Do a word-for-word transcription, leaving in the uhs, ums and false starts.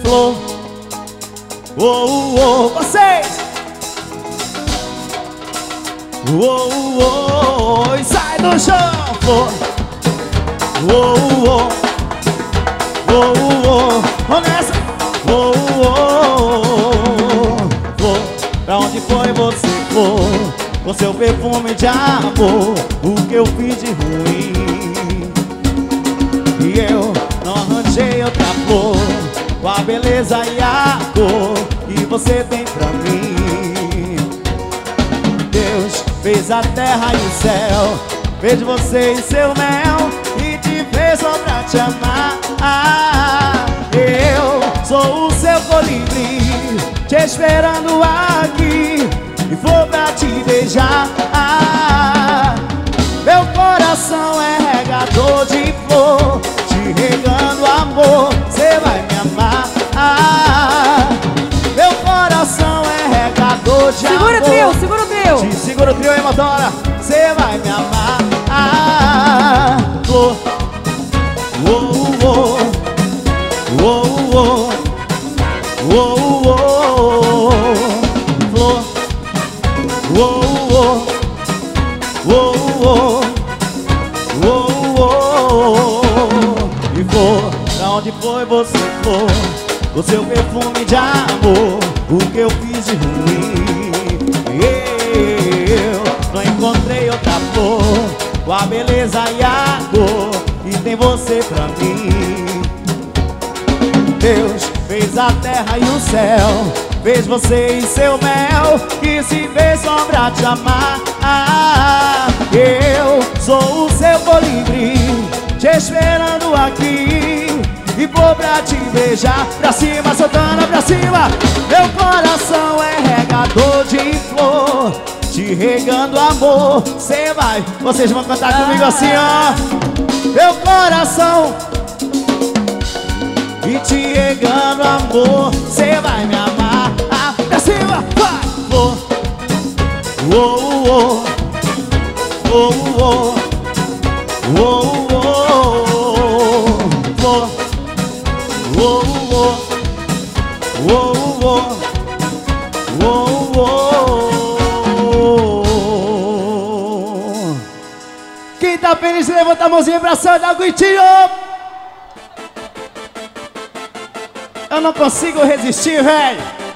flor. Oh, oh, oh, vocês. Oh, oh, oh, e sai do chão, flor. Oh, oh, oh, oh, oh, vamos nessa. Oh, oh, oh, flor, pra onde foi você, flor? Com seu perfume de amor, o que eu fiz de ruim? E eu não arranjei outra flor com a beleza e a cor que você tem pra mim. Deus fez a terra e o céu, fez você e seu mel e te fez só pra te amar. Eu sou o seu colibri, te esperando aqui e vou pra te beijar. Meu coração é regador de flor, te regando amor, cê vai me amar. Meu coração é regador de segura amor. Segura o trio, segura o trio. Te segura o trio aí, motora, cê vai me amar. Flor. Oh, oh, oh, oh, oh, oh, oh, flor. Oh, oh, oh, oh, oh, oh, e flor, pra onde foi você, flor? O seu perfume de amor, o que eu fiz de ruim? Eu não encontrei outra flor com a beleza e a cor que tem você pra mim. Deus fez a terra e o céu, fez você e seu mel, que se fez só pra te amar. Eu sou o seu colibri, te esperando aqui e vou pra te beijar. Pra cima, Santana, pra cima. Meu coração é regador de flor, te regando amor, cê vai. Vocês vão cantar comigo assim, ó. Meu coração e te regando amor, cê vai me amar. Ah, pra cima, vai, flor. Oh, oh, oh, oh, oh, oh, oh, flor. Oh, oh, oh, oh, oh, oh. Quem tá feliz, levanta a mãozinha pra cima, dá um gritinho. Eu não consigo resistir, velho.